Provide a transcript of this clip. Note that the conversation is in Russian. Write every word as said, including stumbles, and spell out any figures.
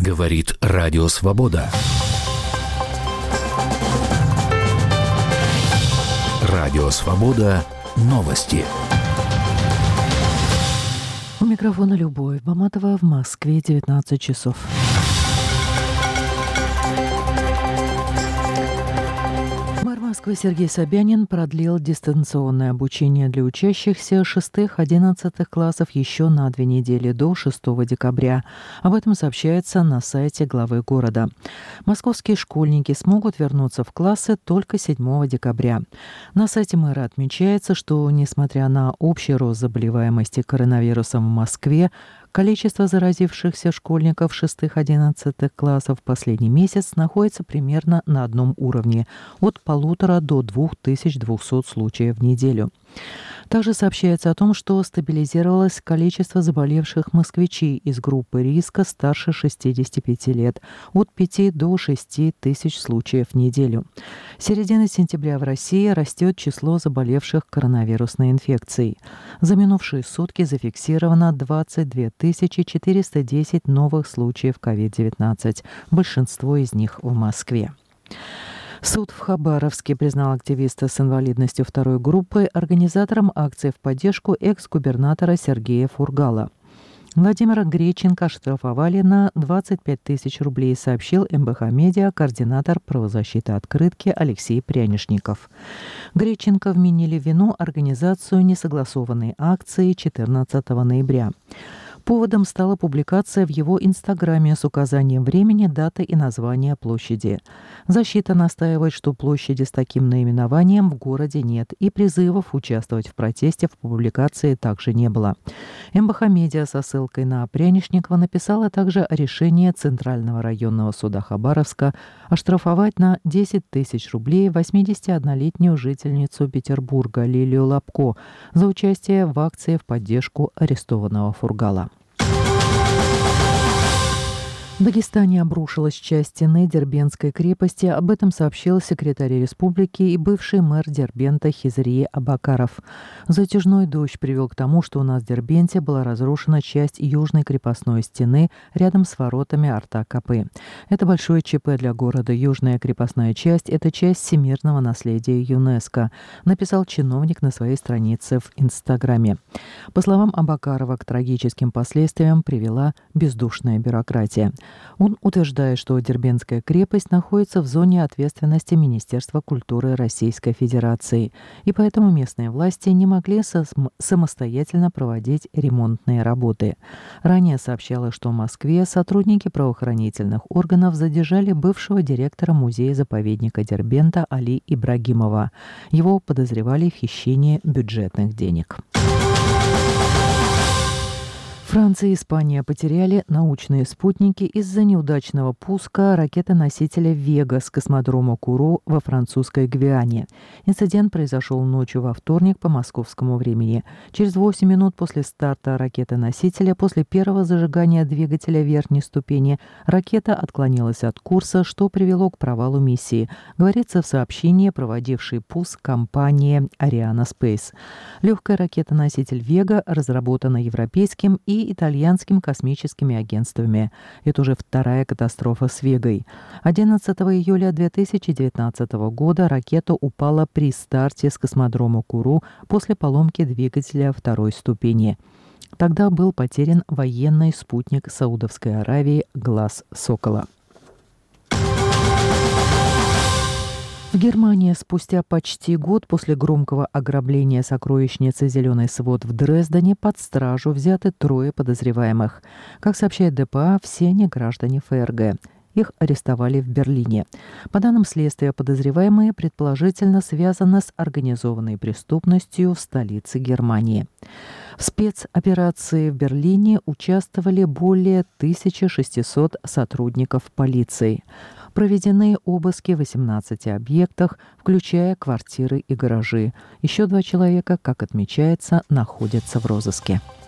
Говорит Радио Свобода. Радио Свобода. Новости. У микрофона Любовь Баматова, в Москве девятнадцать часов. Мэр Москвы Сергей Собянин продлил дистанционное обучение для учащихся шестых-одиннадцатых классов еще на две недели, до шестого декабря. Об этом сообщается на сайте главы города. Московские школьники смогут вернуться в классы только седьмого декабря. На сайте мэра отмечается, что, несмотря на общий рост заболеваемости коронавирусом в Москве, количество заразившихся школьников шестых-одиннадцатых классов в последний месяц находится примерно на одном уровне – от полутора до двух тысяч двухсот случаев в неделю. Также сообщается о том, что стабилизировалось количество заболевших москвичей из группы риска старше шестидесяти пяти лет – от пяти до шести тысяч случаев в неделю. С середины сентября в России растет число заболевших коронавирусной инфекцией. За минувшие сутки зафиксировано двадцать две тысячи четыреста десять новых случаев ковид девятнадцать, большинство из них в Москве. Суд в Хабаровске признал активиста с инвалидностью второй группы организатором акции в поддержку экс-губернатора Сергея Фургала. Владимира Греченко оштрафовали на двадцать пять тысяч рублей, сообщил эм бэ ха Медиа координатор правозащиты «Открытки» Алексей Прянишников. Греченко вменили в вину организацию несогласованной акции четырнадцатого ноября. Поводом стала публикация в его инстаграме с указанием времени, даты и названия площади. Защита настаивает, что площади с таким наименованием в городе нет, и призывов участвовать в протесте в публикации также не было. эм бэ ха Медиа со ссылкой на Прянишникова написала также о решении Центрального районного суда Хабаровска оштрафовать на десять тысяч рублей восьмидесятиоднолетнюю жительницу Петербурга Лилию Лапко за участие в акции в поддержку арестованного Фургала. В Дагестане обрушилась часть стены Дербентской крепости. Об этом сообщил секретарь республики и бывший мэр Дербента Хизри Абакаров. Затяжной дождь привел к тому, что у нас в Дербенте была разрушена часть южной крепостной стены рядом с воротами Арта-Капы. Это большое ЧП для города. Южная крепостная часть – это часть всемирного наследия ЮНЕСКО, написал чиновник на своей странице в Инстаграме. По словам Абакарова, к трагическим последствиям привела бездушная бюрократия. Он утверждает, что Дербентская крепость находится в зоне ответственности Министерства культуры Российской Федерации, и поэтому местные власти не могли самостоятельно проводить ремонтные работы. Ранее сообщалось, что в Москве сотрудники правоохранительных органов задержали бывшего директора музея-заповедника Дербента Али Ибрагимова. Его подозревали в хищении бюджетных денег. Франция и Испания потеряли научные спутники из-за неудачного пуска ракеты-носителя «Вега» с космодрома Куру во французской Гвиане. Инцидент произошел ночью во вторник по московскому времени. Через восемь минут после старта ракеты-носителя, после первого зажигания двигателя верхней ступени, ракета отклонилась от курса, что привело к провалу миссии, говорится в сообщении, проводившей пуск компании Ariane Space. Легкая ракета-носитель «Вега» разработана европейским и итальянскими космическими агентствами. Это уже вторая катастрофа с «Вегой». одиннадцатого июля две тысячи девятнадцатого года ракета упала при старте с космодрома Куру после поломки двигателя второй ступени. Тогда был потерян военный спутник Саудовской Аравии «Глаз Сокола». В Германии спустя почти год после громкого ограбления сокровищницы «Зеленый свод» в Дрездене под стражу взяты трое подозреваемых. Как сообщает дэ пэ а, все они граждане эф эр гэ. Их арестовали в Берлине. По данным следствия, подозреваемые предположительно связаны с организованной преступностью в столице Германии. В спецоперации в Берлине участвовали более тысячи шестисот сотрудников полиции. Проведены обыски в восемнадцати объектах, включая квартиры и гаражи. Еще два человека, как отмечается, находятся в розыске.